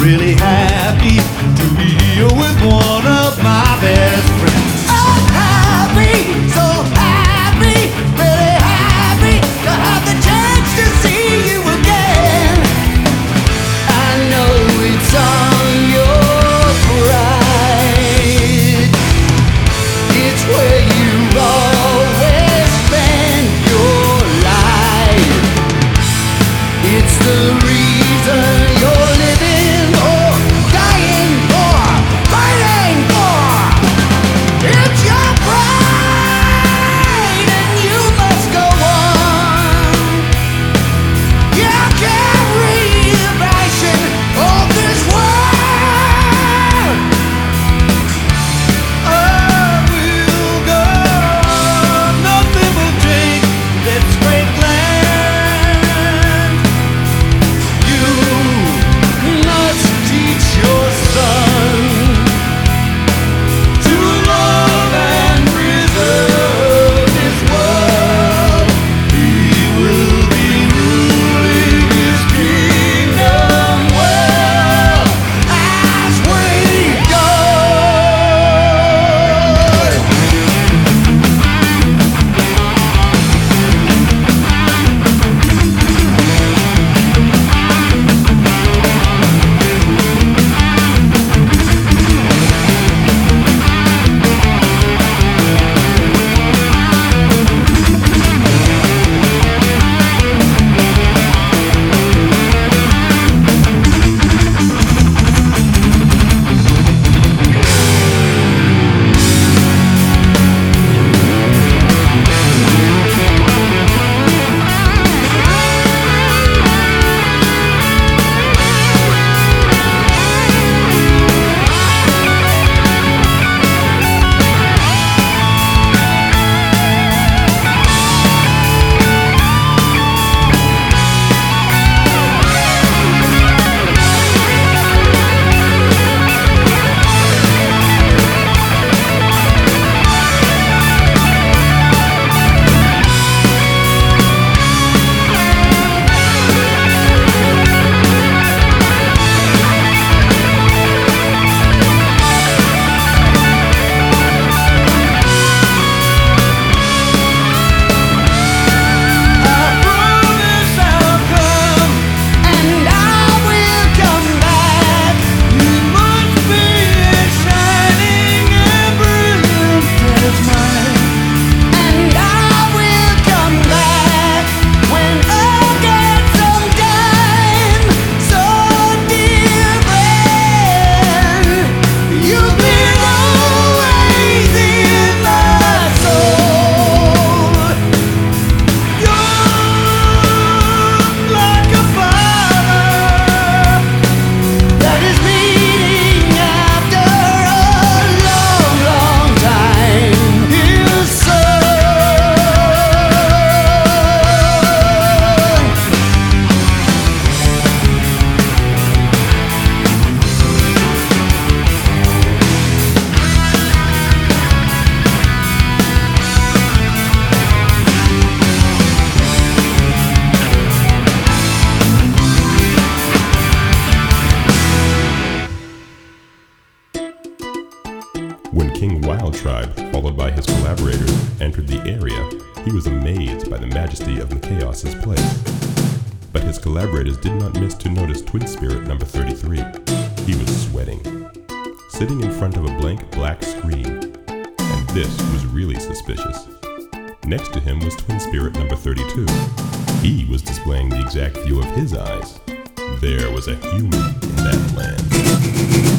really happy to be here with one of my best friends. I'm happy, so happy, really happy to have the chance to see you again. I know it's on your pride. It's where you've always spent your life. It's the reason you're living or dying for, fighting for. It's your pride and you must go on. You carry the passion of this world. I will go on, nothing will change this great land. You must teach your son to love and preserve his world. He will be ruling his kingdom well as we go. When King Wildtribe, followed by his collaborators, entered the area, he was amazed by the majesty of Chaos's play. But his collaborators did not miss to notice Twin Spirit number 33. He was sweating, sitting in front of a blank black screen, and this was really suspicious. Next to him was Twin Spirit number 32. He was displaying the exact view of his eyes. There was a human in that land.